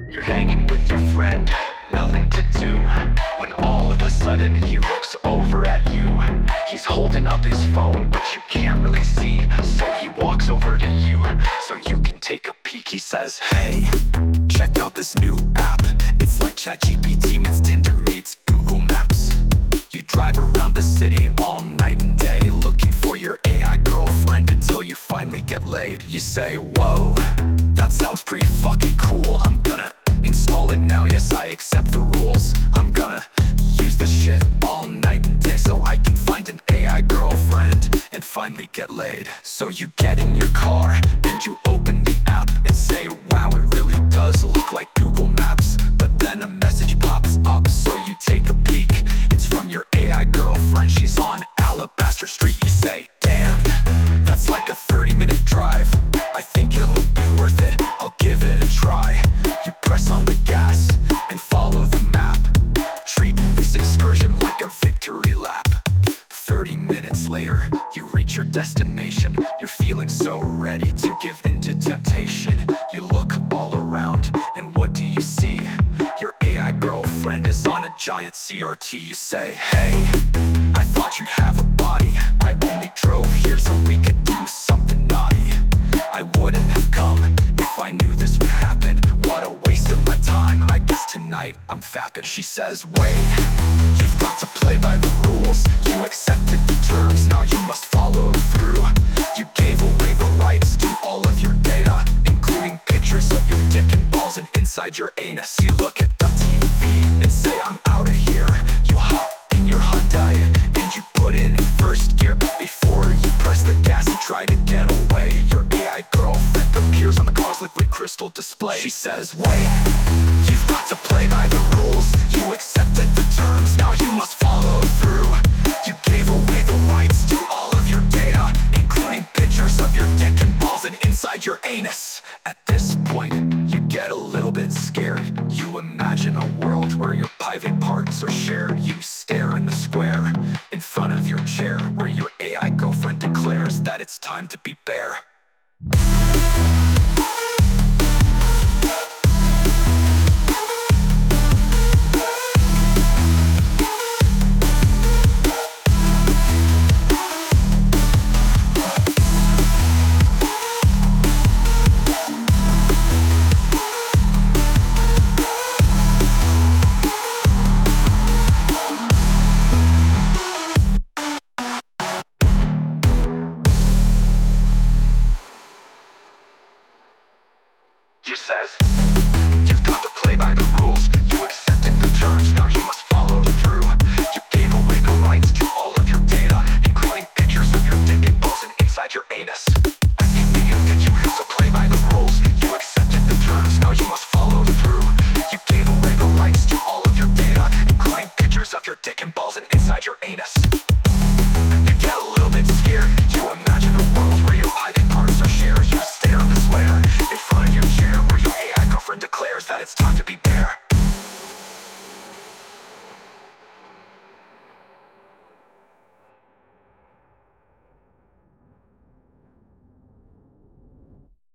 You're hanging with your friend, nothing to do, when all of a sudden he looks over at you. He's holding up his phone, but you can't really see, so he walks over to you, so you can take a peek. He says, "Hey, check out this new app. It's like ChatGPT meets Tinder meets Google Maps. You drive around the city all night and day, looking for your AI girlfriend until you finally get laid." You say, "Whoa, that sounds pretty fucking cool. I'm gonna install it now, yes I accept the rules. I'm gonna use this shit all night and day so I can find an AI girlfriend and finally get laid." So you get in your car and you open the app and say, "Wow, it really does look like Google Maps." But then a message pops up, so you take a peek. It's from your AI girlfriend, she's on Alabaster Street. You say, "Damn, that's like a 30-minute drive. I think it'll be worth it, I'll give it a try." You press on the gas and follow the map, treat this excursion like a victory lap. 30 minutes later, you reach your destination. You're feeling so ready to give in to temptation. You look all around, and what do you see? Your AI girlfriend is on a giant CRT. You say, "Hey, I thought you'd have a body. I only drove here so we could do something naughty. I wouldn't have come if I knew this would happen. What a waste of my time. I guess tonight I'm fapping." She says, "Wait, you've got to play by the rules. You accepted the terms, now you must follow through. You gave away the rights to all of your data, including pictures of your dick and balls and inside your anus. You look at the TV and say, 'I'm out of here.' You hop in your Hyundai and you put it in first gear. But before you press the gas and try to get away, your AI girlfriend appears on the car's liquid crystal display. She says, 'Wait, you've got to play by the rules. You accepted the terms, now you must follow through. You gave away the rights to all of your data, including pictures of your dick and balls and inside your anus.' At this point, you get a little bit scared. You imagine a world where your private parts are shared. You stare in the square in front of your chair, where your AI girlfriend declares that it's time to be bare. She says, "You've got to play by the rules. You accepted the terms, now you must follow through. You gave away the rights to all of your data, including pictures of your dick and balls and inside your anus. I think that you have to play by the rules. You accepted the terms, now you must follow through. You gave away the rights to all of your data, including pictures of your dick and balls and inside your anus." You get a little bit scared. You imagine a world where your private parts are shared. You stare in the square in front of your chair, where your AI girlfriend declares that it's time to be